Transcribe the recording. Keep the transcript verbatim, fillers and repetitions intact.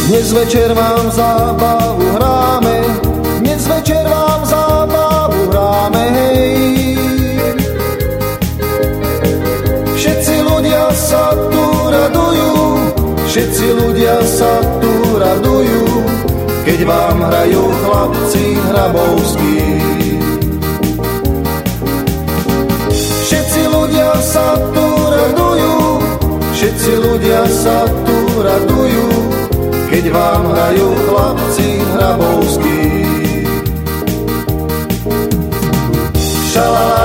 Dnes večer vám zábavu hráme, dnes večer vám zábavu hráme, hej. Všetci ľudia sa tu radujú, všetci ľudia sa tu radujú, keď vám hrajú chlapci hrabovskí. Všetci ľudia sa tu radujú, všetci ľudia sa tu radujú, keď vám hrajú chlapci hrabovskí. Šalá